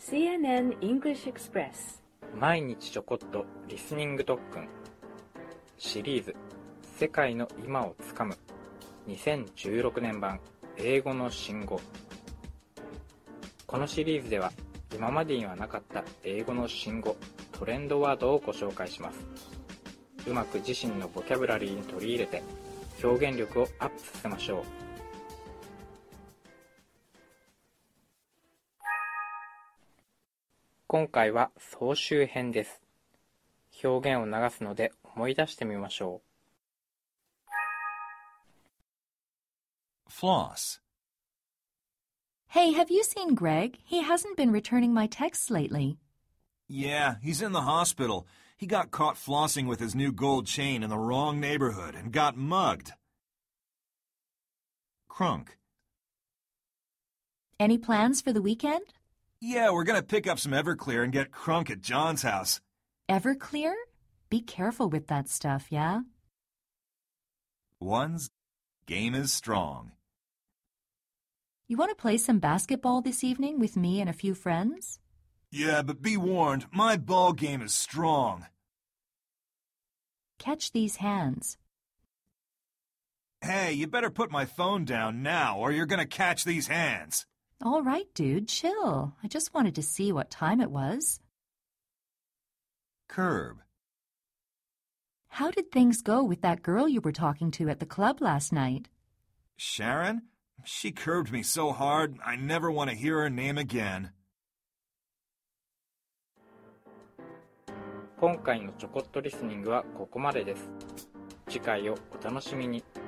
CNN English Express 毎日ちょこっとリスニング特訓シリーズ世界の今をつかむ2016年版英語の新語。このシリーズでは今までにはなかった英語の新語トレンドワードをご紹介します。うまく自身のボキャブラリーに取り入れて表現力をアップさせましょう。今回は総集編です。表現を流すので思い出してみましょう。Floss. Hey, have you seen Greg? He hasn't been returning my texts lately. Yeah, he's in the hospital. He got caught flossing with his new gold chain in the wrong neighborhood and got mugged. Crunk. Any plans for the weekend? Yeah, we're gonna pick up some Everclear and get crunk at John's house. Everclear? Be careful with that stuff, yeah? One's game is strong. You want to play some basketball this evening with me and a few friends? Yeah, but be warned, my ball game is strong. Catch these hands. Hey, you better put my phone down now or you're gonna catch these hands. All right, dude, chill. I just wanted to see what time it was. Curb. How did things go with that girl you were talking to at the club last night? Sharon? She curbed me so hard, I never want to hear her name again. う。今回のちょこっとリスニングはここまでです。次回をお楽しみに。